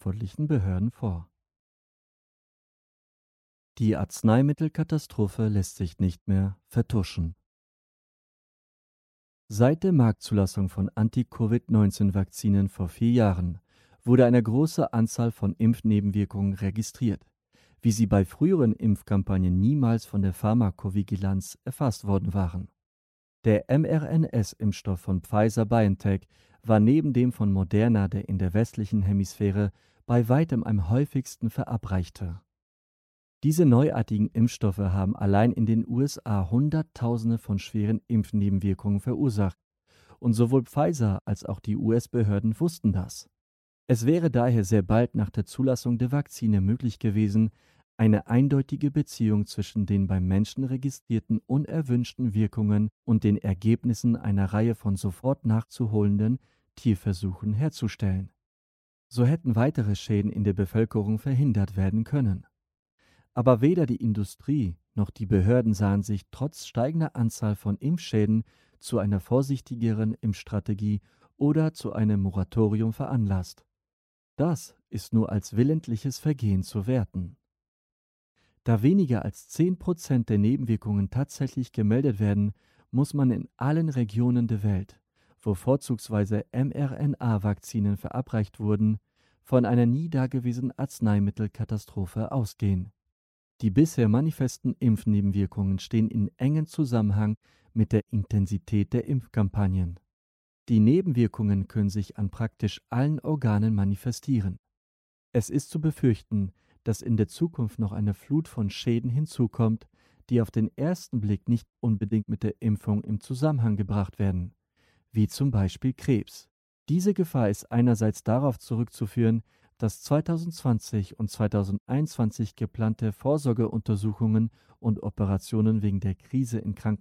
verantwortlichen Behörden vor. Die Arzneimittelkatastrophe lässt sich nicht mehr vertuschen. Seit der Marktzulassung von Anti-Covid-19-Vakzinen vor 4 Jahren wurde eine große Anzahl von Impfnebenwirkungen registriert, wie sie bei früheren Impfkampagnen niemals von der Pharmakovigilanz erfasst worden waren. Der mRNS-Impfstoff von Pfizer-BioNTech war neben dem von Moderna, der in der westlichen Hemisphäre bei weitem am häufigsten verabreichte. Diese neuartigen Impfstoffe haben allein in den USA Hunderttausende von schweren Impfnebenwirkungen verursacht und sowohl Pfizer als auch die US-Behörden wussten das. Es wäre daher sehr bald nach der Zulassung der Vakzine möglich gewesen, eine eindeutige Beziehung zwischen den beim Menschen registrierten unerwünschten Wirkungen und den Ergebnissen einer Reihe von sofort nachzuholenden Tierversuchen herzustellen. So hätten weitere Schäden in der Bevölkerung verhindert werden können. Aber weder die Industrie noch die Behörden sahen sich trotz steigender Anzahl von Impfschäden zu einer vorsichtigeren Impfstrategie oder zu einem Moratorium veranlasst. Das ist nur als willentliches Vergehen zu werten. Da weniger als 10% der Nebenwirkungen tatsächlich gemeldet werden, muss man in allen Regionen der Welt, wo vorzugsweise mRNA-Vakzinen verabreicht wurden, von einer nie dagewesenen Arzneimittelkatastrophe ausgehen. Die bisher manifesten Impfnebenwirkungen stehen in engem Zusammenhang mit der Intensität der Impfkampagnen. Die Nebenwirkungen können sich an praktisch allen Organen manifestieren. Es ist zu befürchten, dass in der Zukunft noch eine Flut von Schäden hinzukommt, die auf den ersten Blick nicht unbedingt mit der Impfung im Zusammenhang gebracht werden, wie zum Beispiel Krebs. Diese Gefahr ist einerseits darauf zurückzuführen, dass 2020 und 2021 geplante Vorsorgeuntersuchungen und Operationen wegen der Krise in Krankenhäusern